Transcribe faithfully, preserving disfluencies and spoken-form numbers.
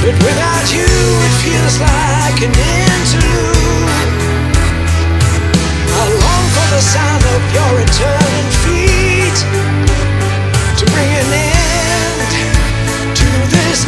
But without you it feels like an interlude. I long for the sound of your returning feet to bring an end to this